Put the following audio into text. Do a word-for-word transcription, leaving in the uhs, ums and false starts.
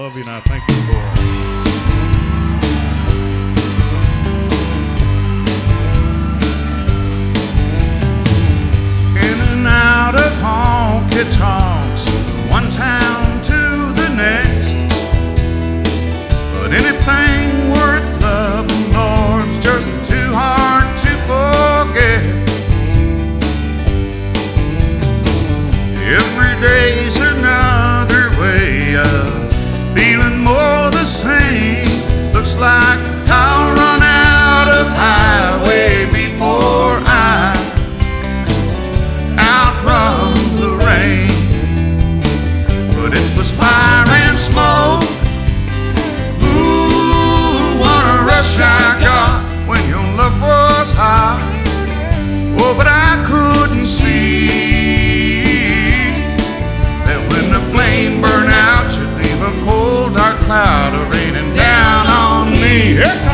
Love you and I thank you for it. In and out of honky tonks, one town to the next. But anything worth loving, Lord's just too hard to forget. Every day's another way of feeling more the same. Looks like I'll run out of highway before I outrun the rain. But it was fire and smoke. Ooh, what a rush I got when your love was high. Oh, but I couldn't see that when the flame burned out, you'd leave a cold dark cloud raining down on me.